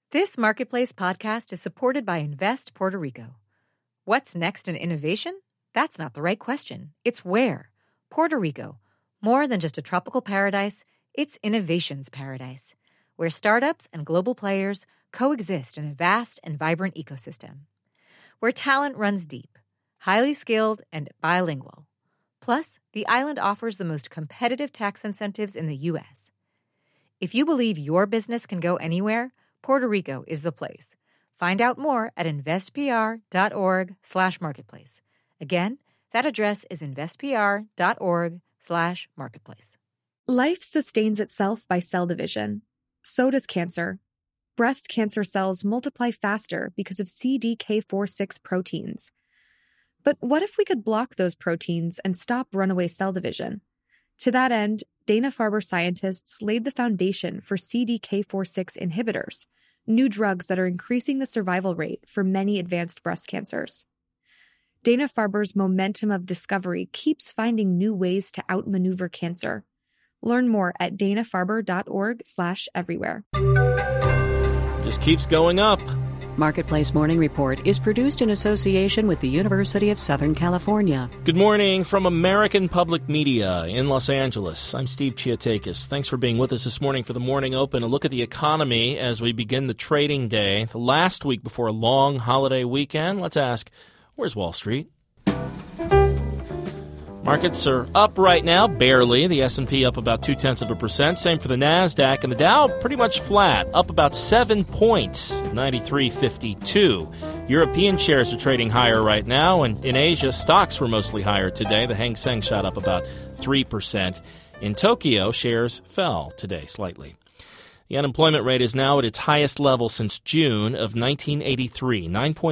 This Marketplace podcast is supported by Invest Puerto Rico. What's next in innovation? That's not the right question. It's where. Puerto Rico. More than just a tropical paradise, it's innovation's paradise, where startups and global players coexist in a vast and vibrant ecosystem. Where talent runs deep, highly skilled, and bilingual. Plus, the island offers the most competitive tax incentives in the U.S. If you believe your business can go anywhere, Puerto Rico is the place. Find out more at investpr.org/marketplace. Again, that address is investpr.org/marketplace. Life sustains itself by cell division. So does cancer. Breast cancer cells multiply faster because of CDK4/6 proteins. But what if we could block those proteins and stop runaway cell division? To that end, Dana-Farber scientists laid the foundation for CDK4/6 inhibitors, new drugs that are increasing the survival rate for many advanced breast cancers. Dana-Farber's momentum of discovery keeps finding new ways to outmaneuver cancer. Learn more at danafarber.org/everywhere. Just keeps going up. Marketplace Morning Report is produced in association with the University of Southern California. Good morning from American Public Media in Los Angeles. I'm Steve Chiatakis. Thanks for being with us this morning for the Morning Open. A look at the economy as we begin the trading day, the last week before a long holiday weekend. Let's ask, where's Wall Street? Markets are up right now, barely. The S&P up about 0.2%. Same for the NASDAQ. And the Dow pretty much flat, up about 7 points, 93.52. European shares are trading higher right now. And in Asia, stocks were mostly higher today. The Hang Seng shot up about 3%. In Tokyo, shares fell today slightly. The unemployment rate is now at its highest level since June of 1983,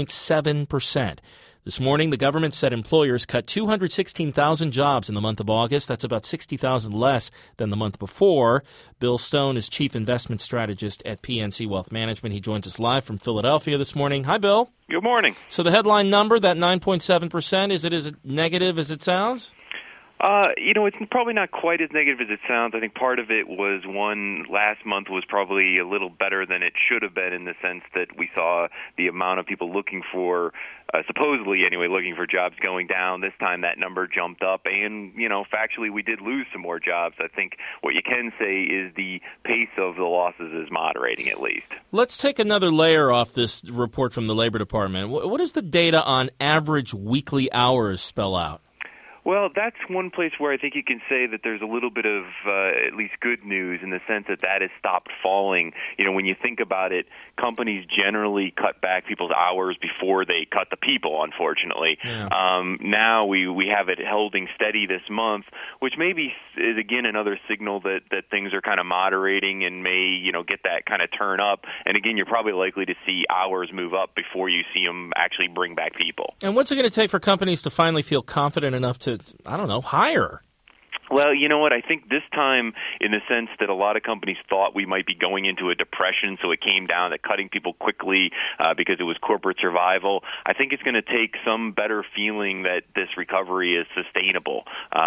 9.7%. This morning, the government said employers cut 216,000 jobs in the month of August. That's about 60,000 less than the month before. Bill Stone is chief investment strategist at PNC Wealth Management. He joins us live from Philadelphia this morning. Hi, Bill. Good morning. So the headline number, that 9.7%, is it as negative as it sounds? It's probably not quite as negative as it sounds. I think part of it was last month was probably a little better than it should have been in the sense that we saw the amount of people looking for, supposedly anyway, looking for jobs going down. This time that number jumped up and, factually we did lose some more jobs. I think what you can say is the pace of the losses is moderating at least. Let's take another layer off this report from the Labor Department. What does the data on average weekly hours spell out? Well, that's one place where I think you can say that there's a little bit of at least good news in the sense that has stopped falling. When you think about it, companies generally cut back people's hours before they cut the people, unfortunately. Yeah. Now we have it holding steady this month, which maybe is, again, another signal that things are kind of moderating and may, get that kind of turn up. And, again, you're probably likely to see hours move up before you see them actually bring back people. And what's it going to take for companies to finally feel confident enough to hire? Well, you know what? I think this time, in the sense that a lot of companies thought we might be going into a depression, so it came down to cutting people quickly because it was corporate survival. I think it's going to take some better feeling that this recovery is sustainable.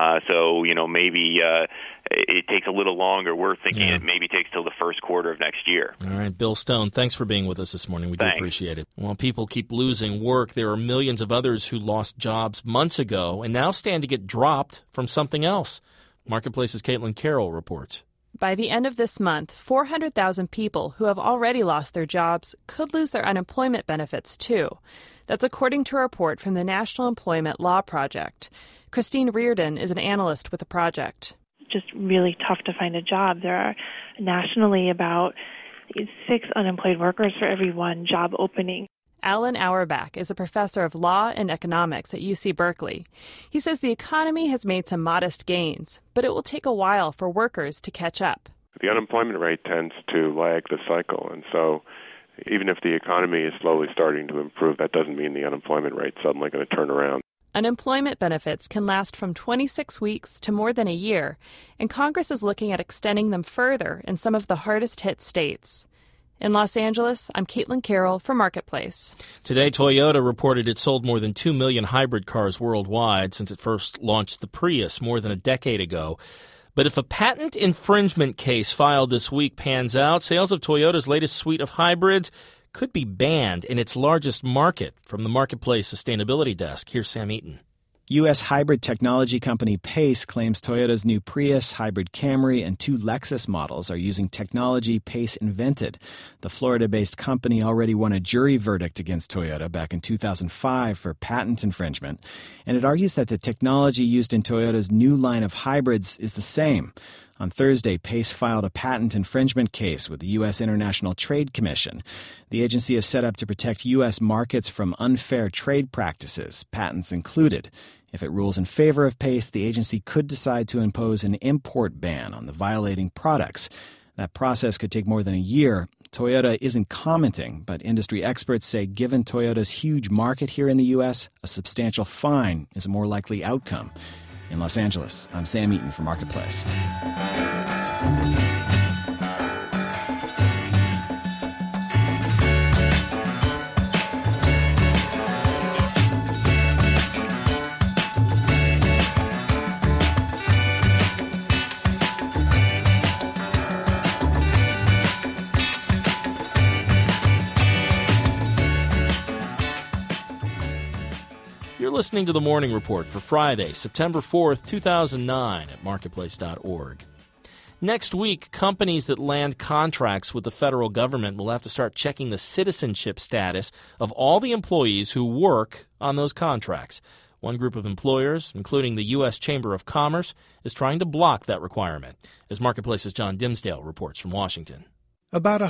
Maybe it takes a little longer. We're thinking it maybe takes till the first quarter of next year. All right, Bill Stone, thanks for being with us this morning. We do appreciate it. While people keep losing work, there are millions of others who lost jobs months ago and now stand to get dropped from something else. Marketplace's Caitlin Carroll reports. By the end of this month, 400,000 people who have already lost their jobs could lose their unemployment benefits, too. That's according to a report from the National Employment Law Project. Christine Reardon is an analyst with the project. Just really tough to find a job. There are nationally about 6 unemployed workers for every 1 job opening. Alan Auerbach is a professor of law and economics at UC Berkeley. He says the economy has made some modest gains, but it will take a while for workers to catch up. The unemployment rate tends to lag the cycle, and so even if the economy is slowly starting to improve, that doesn't mean the unemployment rate is suddenly going to turn around. Unemployment benefits can last from 26 weeks to more than a year, and Congress is looking at extending them further in some of the hardest-hit states. In Los Angeles, I'm Caitlin Carroll for Marketplace. Today, Toyota reported it sold more than 2 million hybrid cars worldwide since it first launched the Prius more than a decade ago. But if a patent infringement case filed this week pans out, sales of Toyota's latest suite of hybrids could be banned in its largest market. From the Marketplace Sustainability Desk, here's Sam Eaton. U.S. hybrid technology company Pace claims Toyota's new Prius, hybrid Camry, and 2 Lexus models are using technology Pace invented. The Florida-based company already won a jury verdict against Toyota back in 2005 for patent infringement, and it argues that the technology used in Toyota's new line of hybrids is the same. On Thursday, Pace filed a patent infringement case with the U.S. International Trade Commission. The agency is set up to protect U.S. markets from unfair trade practices, patents included. If it rules in favor of Pace, the agency could decide to impose an import ban on the violating products. That process could take more than a year. Toyota isn't commenting, but industry experts say given Toyota's huge market here in the U.S., a substantial fine is a more likely outcome. In Los Angeles, I'm Sam Eaton for Marketplace. You're listening to the Morning Report for Friday, September 4th, 2009 at marketplace.org. Next week, companies that land contracts with the federal government will have to start checking the citizenship status of all the employees who work on those contracts. One group of employers, including the U.S. Chamber of Commerce, is trying to block that requirement, as Marketplace's John Dimsdale reports from Washington. About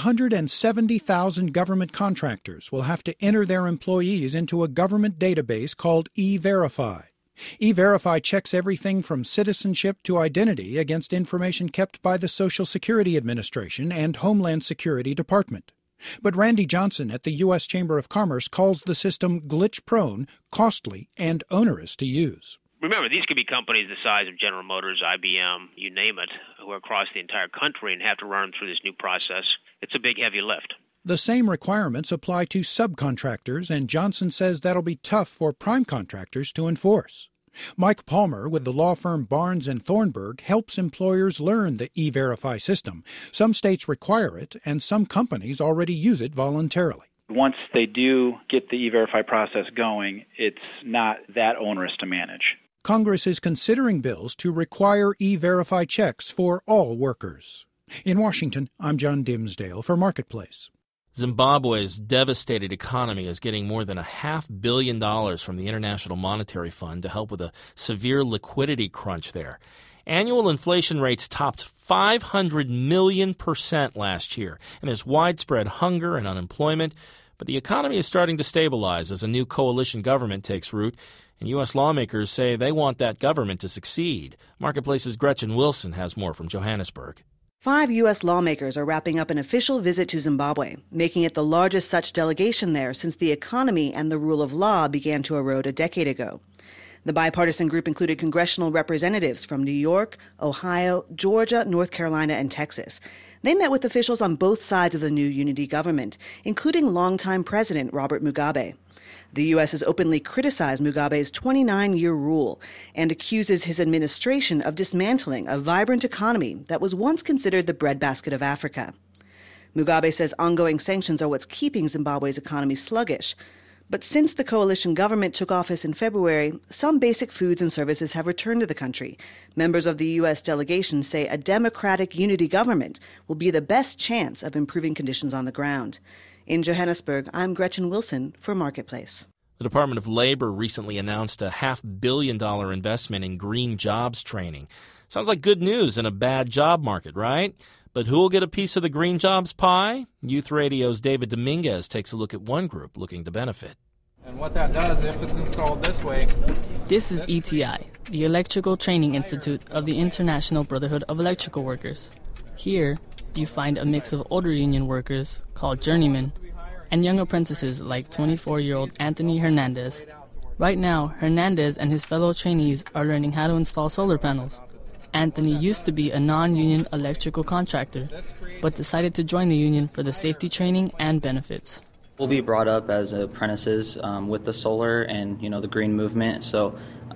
170,000 government contractors will have to enter their employees into a government database called E-Verify. E-Verify checks everything from citizenship to identity against information kept by the Social Security Administration and Homeland Security Department. But Randy Johnson at the U.S. Chamber of Commerce calls the system glitch-prone, costly, and onerous to use. Remember, these could be companies the size of General Motors, IBM, you name it, who are across the entire country and have to run through this new process. It's a big, heavy lift. The same requirements apply to subcontractors, and Johnson says that'll be tough for prime contractors to enforce. Mike Palmer with the law firm Barnes & Thornburg helps employers learn the E-Verify system. Some states require it, and some companies already use it voluntarily. Once they do get the E-Verify process going, it's not that onerous to manage. Congress is considering bills to require E-Verify checks for all workers. In Washington, I'm John Dimsdale for Marketplace. Zimbabwe's devastated economy is getting more than $500 million from the International Monetary Fund to help with a severe liquidity crunch there. Annual inflation rates topped 500 million% last year, and there's widespread hunger and unemployment. But the economy is starting to stabilize as a new coalition government takes root, and U.S. lawmakers say they want that government to succeed. Marketplace's Gretchen Wilson has more from Johannesburg. 5 U.S. lawmakers are wrapping up an official visit to Zimbabwe, making it the largest such delegation there since the economy and the rule of law began to erode a decade ago. The bipartisan group included congressional representatives from New York, Ohio, Georgia, North Carolina, and Texas. They met with officials on both sides of the new unity government, including longtime President Robert Mugabe. The U.S. has openly criticized Mugabe's 29-year rule and accuses his administration of dismantling a vibrant economy that was once considered the breadbasket of Africa. Mugabe says ongoing sanctions are what's keeping Zimbabwe's economy sluggish. But since the coalition government took office in February, some basic foods and services have returned to the country. Members of the U.S. delegation say a democratic unity government will be the best chance of improving conditions on the ground. In Johannesburg, I'm Gretchen Wilson for Marketplace. The Department of Labor recently announced a $500 million investment in green jobs training. Sounds like good news in a bad job market, right? But who will get a piece of the green jobs pie? Youth Radio's David Dominguez takes a look at one group looking to benefit. And what that does, if it's installed this way... This is ETI, the Electrical Training Institute of the International Brotherhood of Electrical Workers. Here, you find a mix of older union workers, called journeymen, and young apprentices like 24-year-old Anthony Hernandez. Right now, Hernandez and his fellow trainees are learning how to install solar panels. Anthony used to be a non-union electrical contractor, but decided to join the union for the safety training and benefits. We'll be brought up as apprentices with the solar and, the green movement, so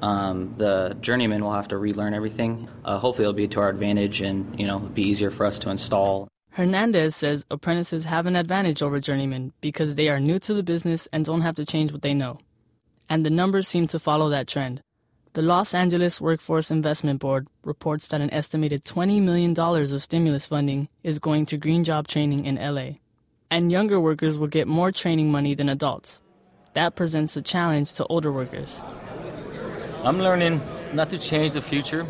The journeyman will have to relearn everything. Hopefully it'll be to our advantage and, it'll be easier for us to install. Hernandez says apprentices have an advantage over journeymen because they are new to the business and don't have to change what they know. And the numbers seem to follow that trend. The Los Angeles Workforce Investment Board reports that an estimated $20 million of stimulus funding is going to green job training in LA. And younger workers will get more training money than adults. That presents a challenge to older workers. I'm learning not to change the future.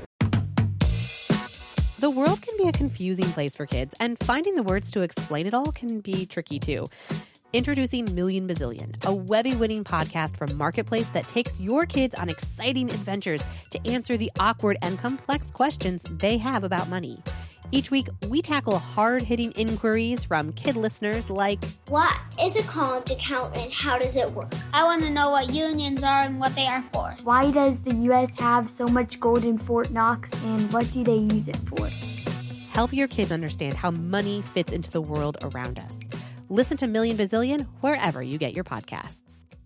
The world can be a confusing place for kids, and finding the words to explain it all can be tricky too. Introducing Million Bazillion, a Webby-winning podcast from Marketplace that takes your kids on exciting adventures to answer the awkward and complex questions they have about money. Each week, we tackle hard-hitting inquiries from kid listeners like, what is a college account and how does it work? I want to know what unions are and what they are for. Why does the U.S. have so much gold in Fort Knox and what do they use it for? Help your kids understand how money fits into the world around us. Listen to Million Bazillion wherever you get your podcasts.